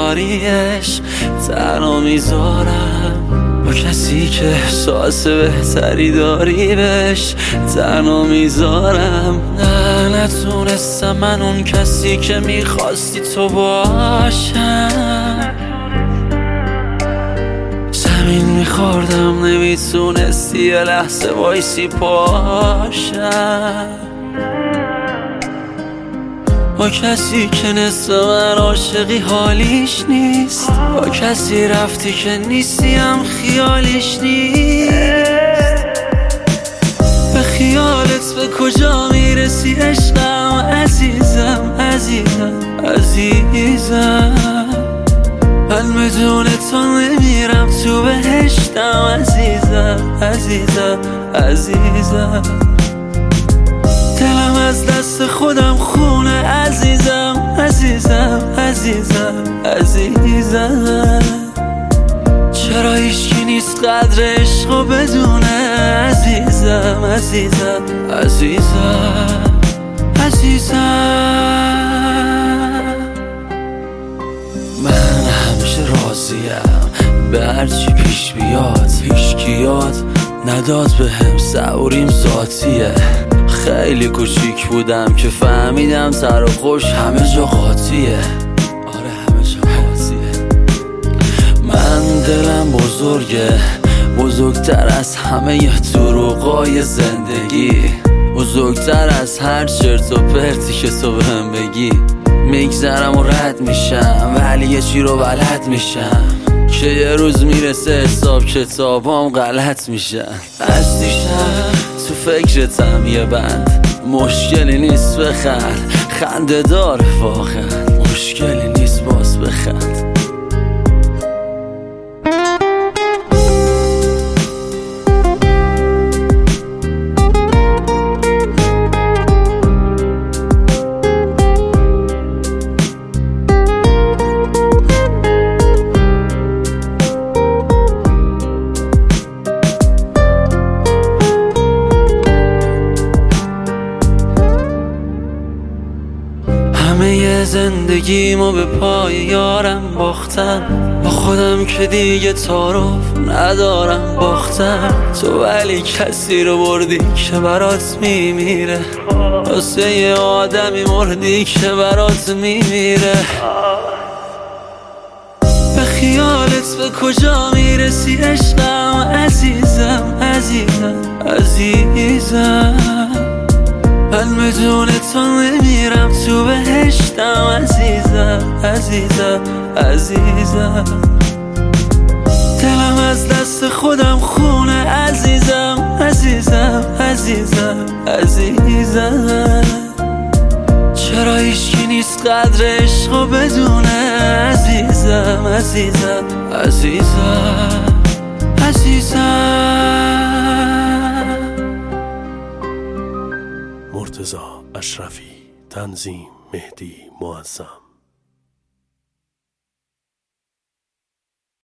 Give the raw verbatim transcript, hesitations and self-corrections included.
داریش تنها میذارم با کسی که احساس بهتری داری بهش تنها میذارم. نه نتونستم من اون کسی که میخواستی تو باشم، زمین میخوردم نمیتونستی یه لحظه وایسی پاشم. با کسی که نصف من عاشقی حالیش نیست، با کسی رفتی که نیستی هم خیالیش نیست. به خیالت به کجا میرسی عشقم عزیزم عزیزم عزیزم. من بدون تو نمیرم تو بهشتم عزیزم عزیزم عزیزم. دلم از دست خودم خونه عزیزم عزیزم عزیزم عزیزم. چرا هیچکی نیست قدر عشقو بدونه عزیزم عزیزم عزیزم عزیزم. من همیشه راضیم به هرچی پیش بیاد، هیچکی یاد نداد به هم سعوریم ذاتیه. خیلی کوچیک بودم که فهمیدم سر و خوش همه جا قاطیه. آره همه جا قاطیه. من دلم بزرگه، بزرگتر از همه دروغای زندگی، بزرگتر از هر چرت و پرتی که تو بهم بگی. میگذرم و رد میشم ولی یه چی رو بلد میشم که یه روز میرسه حساب کتابام غلط میشن. از دیشب تو فکرتم یه بند، مشکلی نیست بخند، خنده داره واقعا، مشکلی نیست باز بخند. همه زندگیمو به پای یارم باختم، با خودم که دیگه تعارف ندارم باختم. تو ولی کسی رو بردی که برات میمیره، واسه یه آدمی مردی که برات میمیره. به خیالت به کجا میرسی عشقم عزیزم عزیزم عزیزم. من بدون تو نمیرم تو بهشتم عزیزم عزیزم عزیزم. دلم از دست خودم خونه عزیزم عزیزم عزیزم عزیزم. چرا هیچکی نیست قدر عشقو بدونه عزیزم عزیزم عزیزم عزیزم. مرتضی اشرفی، تنظیم مهدی معظم.